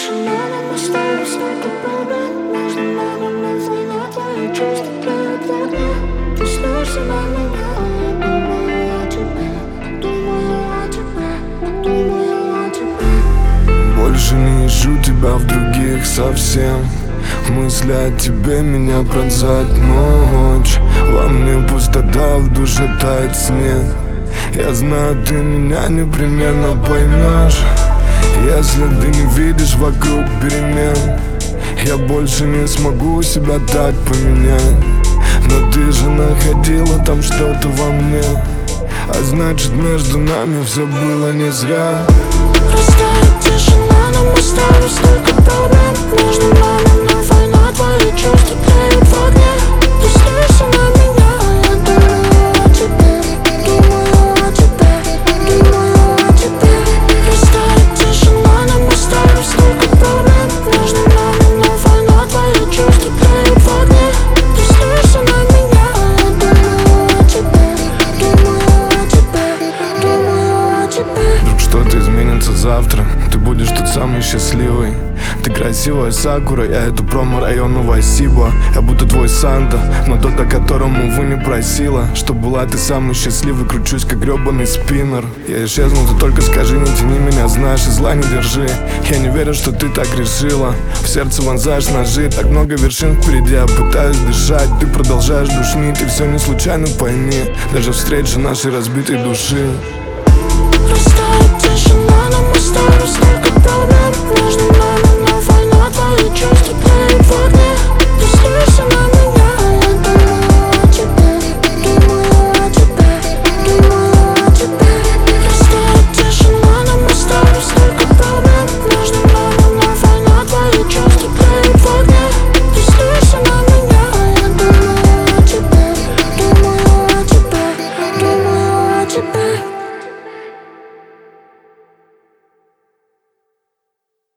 тишина, но мы с тобой столько проблем. Между нами нет война, твои чувства тлеют в огне. Ты снишься на меня, думаю о тебе, думаю о тебе, думаю о тебе. Больше не ищу тебя в других совсем. Мысли о тебе меня пронзает ночь. Во мне пустота, в душе тает снег. Я знаю, ты меня непременно поймешь. Если ты не видишь вокруг перемен, я больше не смогу себя так поменять. Но ты же находила там что-то во мне, а значит между нами все было не зря. Растает тишина, но мы с тобой столько проблем. Между нами нет война, твои чувства тлеют в огне. Ты снишься на меня, а я думаю о тебе, думаю о тебе, думаю о тебе. Растает тишина, но мы с тобой столько проблем. Между нами нет война, твои чувства тлеют в огне. Ты снишься на меня, а я думаю о тебе, думаю о тебе, думаю о тебе. Вдруг что-то изменится завтра, ты будешь тот самый счастливый. Ты красивая сакура, я иду промо-району Васиба. Я будто твой Санта, но тот, о котором, увы, не просила. Чтоб была ты самый счастливый, кручусь как гребаный спиннер. Я исчезну, ты только скажи, не тяни меня, знаешь, и зла не держи. Я не верю, что ты так решила. В сердце вонзаешь ножи, так много вершин впереди. Я пытаюсь дышать, ты продолжаешь душнить. И все не случайно, пойми, даже встреча нашей разбитой души. Растает тишина, но мы с тобой